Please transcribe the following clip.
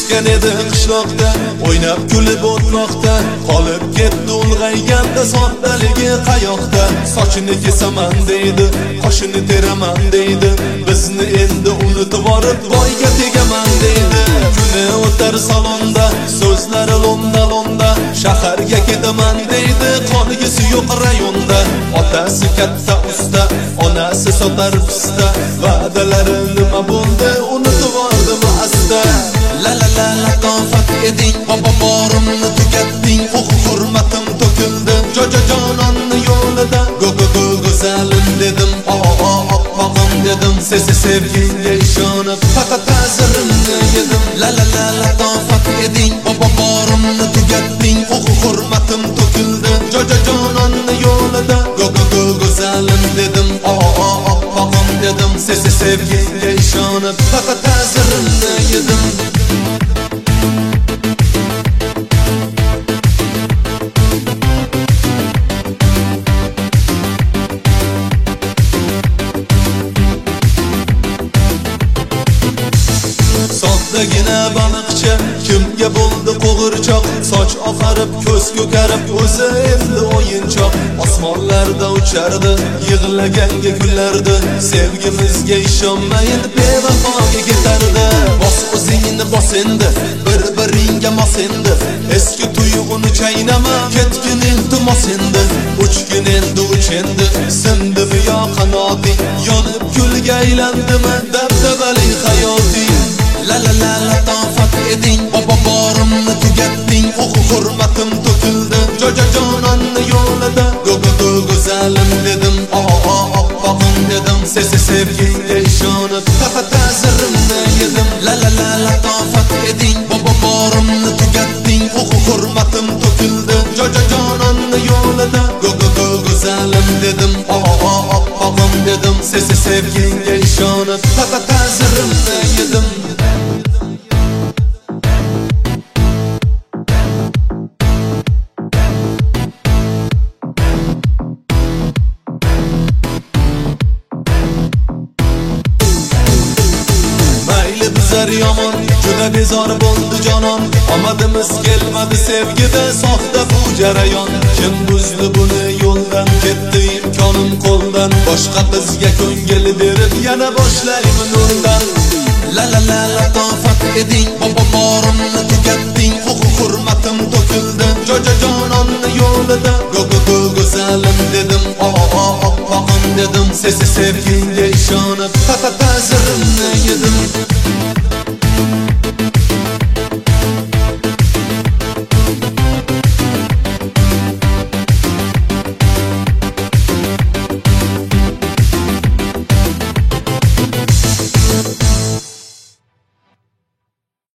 O'sgan edi qishloqda, o'ynab kulib o'tmoqda, qolib ketdi ulg'ayganda soddaligi qayoqda. Sochini kesaman deydi, qoshini teraman deydi, bizni endi unutib borib voyga tegaman deydi. Kuni o'tar salonda, so'zlari londa-londa, shaharga ketaman deydi, qolgisi yo'q rayonda. Otasi katta usta, onasi sotar pista, va'dalari nima bo'ldi unutib bordimi asta. La la la latofat eding, boborimni tugatding, hurmatim to'kildi jojononni yo'lida. Go go'zalim dedim, oppog'im dedim, sevgingga ishonib faqat ta'zirimni yedim. La la la latofat eding, boborimni tugatding, hurmatim to'kildi jojononni yo'lida. Go go'zalim dedim, oppog'im dedim, sevgingga ishonib faqat ta'zirimni yedim. Soddagina baliqcha kimga bo'ldi qo'g'irchoq, soch oqarib ko'z ko'karib o'zi endi o'yinchoq. Osmonlarda uchardi, yig'laganga kullardi, sevgimizga ishonmayin bevafoga ketardi. Bos o'zingni bos endi, bir-biringga mos endi, eski tuyg'uni chaynama, ketgin iltimos endi. Uchgin endi uch endi, sindimi yo qanoting, yonib kulga aylandimi dabdabali hayoting. La la la latofat eding, boborimni tugatding, hurmatim to'kildi jojononni yo'lida. Go go'zalim dedim, oppog'im dedim, sevgingga ishonib faqat ta'zirimni yedim. La la la latofat eding, boborimni tugatding, hurmatim to'kildi jojononni yo'lida. Go go'zalim dedim, oppog'im dedim, sevgingga ishonib faqat ta'zirimni yedim. Yomon, juda bezor bo'ldi jonon, omadimiz kelmadi sevgida, soxta bu jarayon. Kim buzdi buni yo'ldan, ketdi imkonim qo'ldan, boshqa qizga ko'ngil berib yana boshlayman nurdan. La la la latofat eding, boborimni tugatding, hurmatim to'kildi jojononni yo'lida. Go go'zalim dedim, oppog'im dedim, sevgingga ishonib faqat ta'zirimni